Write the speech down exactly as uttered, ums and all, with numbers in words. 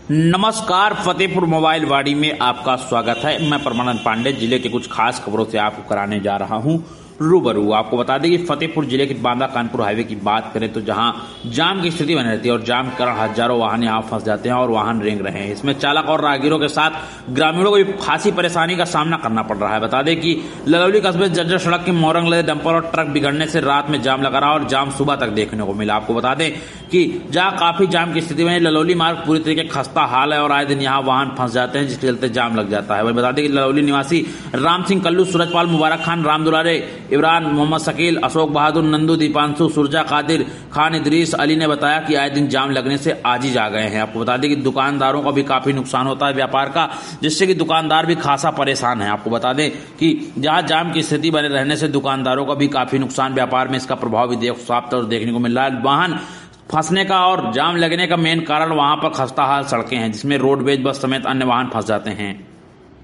नमस्कार, फतेहपुर मोबाइल वाड़ी में आपका स्वागत है। मैं परमानंद पांडे जिले के कुछ खास खबरों से आपको कराने जा रहा हूं रूबरू। आपको बता दें कि फतेहपुर जिले के बांदा कानपुर हाईवे की बात करें तो जहां जाम की स्थिति बनी रहती है और जाम के कारण हजारों वाहन यहां फंस जाते हैं और वाहन रेंग रहे हैं। इसमें चालक और राहगीरों के साथ ग्रामीणों को भी खासी परेशानी का सामना करना पड़ रहा है। बता दें कि ललौली कस्बे जर्जर सड़क के मोरंग लदे डंपर और ट्रक बिगड़ने से रात में जाम लगा रहा और जाम सुबह तक देखने को मिला। आपको बता दें कि जहां काफी जाम की स्थिति में ललौली मार्ग पूरी तरीके खस्ता हाल है और आए दिन यहाँ वाहन फंस जाते हैं, जिसके चलते जाम लग जाता है। वही बता दें कि ललौली निवासी राम सिंह कल्लू, सूरजपाल, मुबारक खान, राम दुलारे, इमरान, मोहम्मद शकील, अशोक बहादुर, नंदू, दीपांशु, सुरजा, कादिर खान, इदरीस अली ने बताया कि आए दिन जाम लगने से आज ही जा गए हैं। आपको बता दें कि दुकानदारों का भी काफी नुकसान होता है व्यापार का, जिससे कि दुकानदार भी खासा परेशान है। आपको बता दें कि जहां जाम की स्थिति बने रहने से दुकानदारों का भी काफी नुकसान, व्यापार में इसका प्रभाव भी देख साफ तौर देखने को मिल रहा है। वाहन फंसने का और जाम लगने का मेन कारण वहां पर खस्ता हाल सड़कें हैं, जिसमें रोडवेज बस समेत अन्य वाहन फंस जाते हैं।